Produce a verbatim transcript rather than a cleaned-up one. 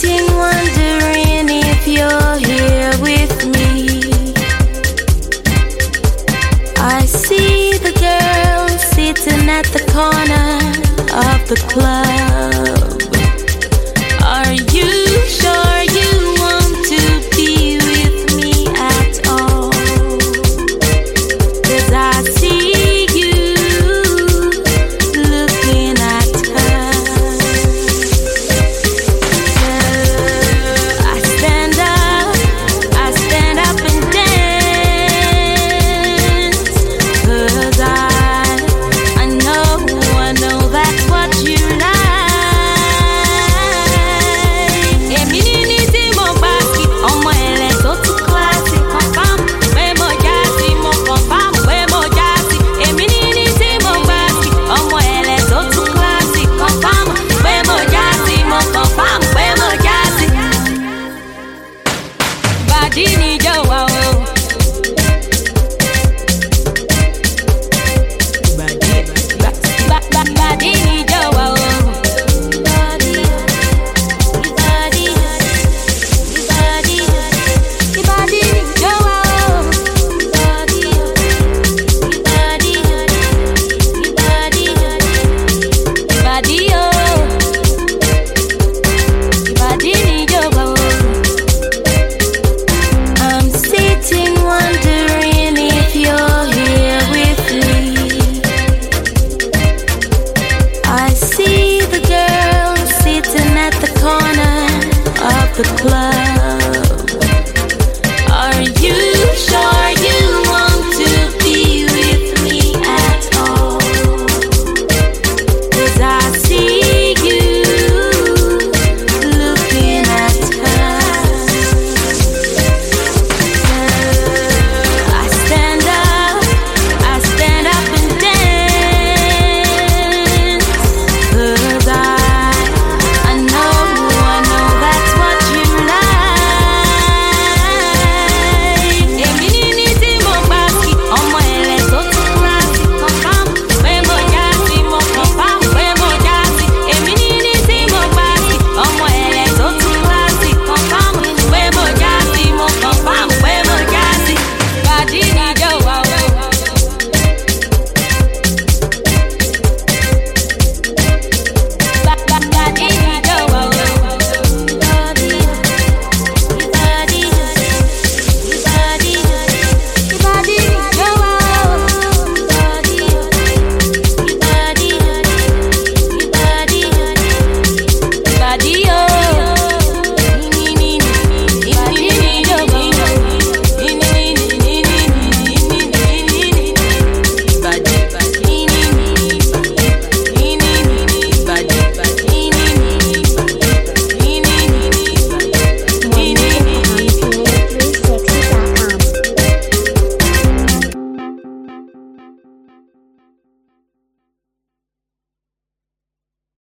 sitting wondering if you're here with me. I see the girl sitting at the corner of the club. Are you sure you want to be with me at all? 'Cause I see you looking at her. So I stand up, I stand up and dance. 'Cause I, I know, I know that's what you like. Badini Joa, Badini Joa, I'm sitting wondering if you're here with me. I see the girl sitting at the corner of the club.